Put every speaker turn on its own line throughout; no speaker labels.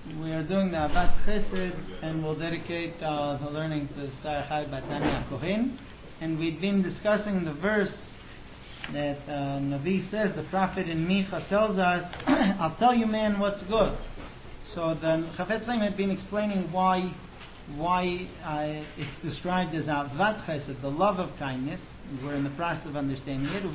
We are doing the Avat Chesed, and we'll dedicate the learning to Sarah Chai Batania Kohen. And we've been discussing the verse that Navi says, the prophet in Micha tells us, I'll tell you, man, what's good. So the Chafetz Chaim had been explaining why it's described as Avat Chesed, the love of kindness. We're in the process of understanding it.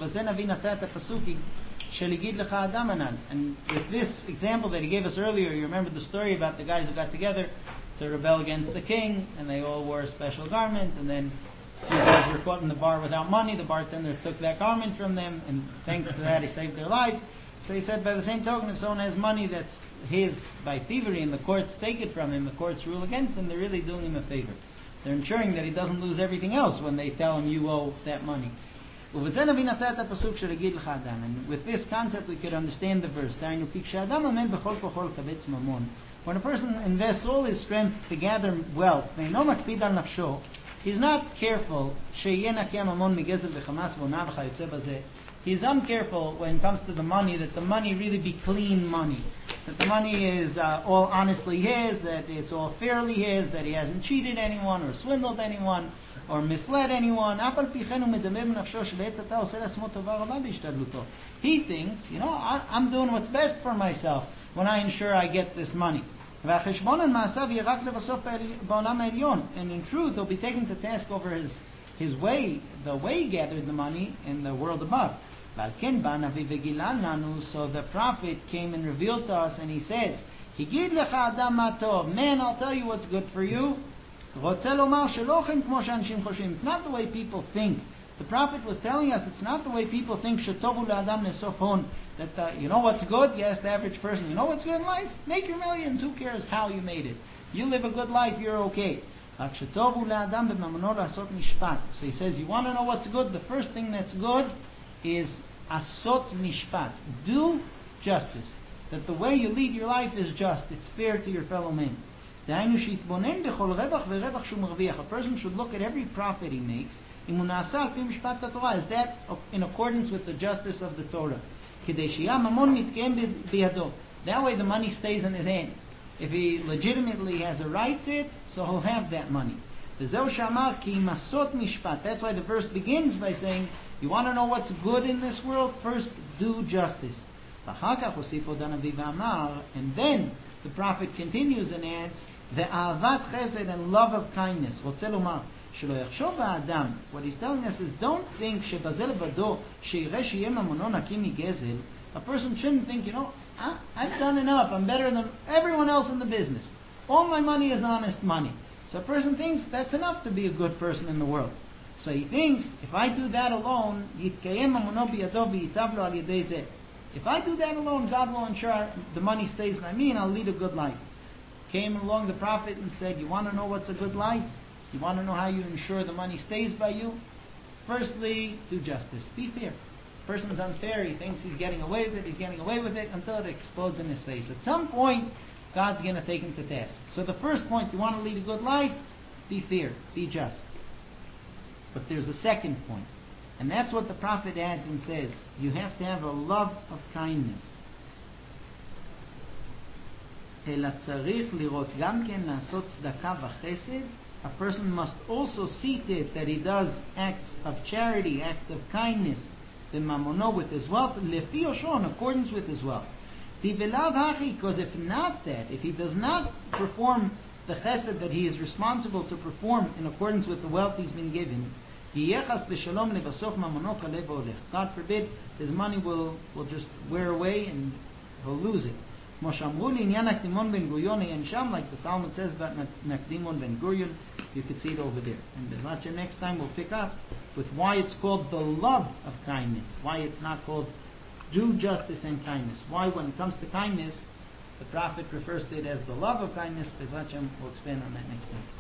And with this example that he gave us earlier, you remember the story about the guys who got together to rebel against the king, and they all wore a special garment, and then a few guys were caught in the bar without money. The bartender took that garment from them, and thanks to that he saved their life. So he said, by the same token, if someone has money that's his by thievery and the courts take it from him, the courts rule against him, they're really doing him a favor. They're ensuring that he doesn't lose everything else when they tell him you owe that money. And with this concept we could understand the verse. When a person invests all his strength to gather wealth, he's not careful. He's uncareful when it comes to the money, that the money really be clean money. That the money is all honestly his, that it's all fairly his, that he hasn't cheated anyone or swindled anyone or misled anyone. He thinks, I'm doing what's best for myself when I ensure I get this money. And in truth, he'll be taken to task over his way, the way he gathered the money in the world above. So the prophet came and revealed to us, and he says, man, I'll tell you what's good for you. It's not the way people think. The prophet was telling us it's not the way people think. That you know what's good? Yes, the average person. You know what's good in life? Make your millions. Who cares how you made it? You live a good life, you're okay. So he says, you want to know what's good? The first thing that's good is asot mishpat. Do justice. That the way you lead your life is just. It's fair to your fellow men. A person should look at every profit he makes. Is that in accordance with the justice of the Torah? That way the money stays in his hand. If he legitimately has a right to it, so he'll have that money. That's why the verse begins by saying, you want to know what's good in this world? First, do justice. And then the prophet continues and adds, the avat chesed and love of kindness. What he's telling us is, don't think a person shouldn't think, I've done enough, I'm better than everyone else in the business. All my money is honest money. So a person thinks that's enough to be a good person in the world. So he thinks, if I do that alone, if I do that alone, God will ensure the money stays by me and I'll lead a good life. Came along the prophet and said, you want to know what's a good life? You want to know how you ensure the money stays by you? Firstly, do justice. Be fair. The person's unfair, he thinks he's getting away with it until it explodes in his face. At some point, God's going to take him to task. So the first point, you want to lead a good life? Be fair. Be just. But there's a second point. And that's what the prophet adds and says. You have to have a love of kindness. A person must also see to it that he does acts of charity, acts of kindness, with his wealth, in accordance with his wealth. Because if not that, if he does not perform the chesed that he is responsible to perform in accordance with the wealth he's been given, God forbid, his money will just wear away and he'll lose it. Like the Talmud says about Nakdimon ben Gurion, you could see it over there. And next time we'll pick up with why it's called the love of kindness, why it's not called do justice and kindness. Why when it comes to kindness, the prophet refers to it as the love of kindness. We'll expand on that next time.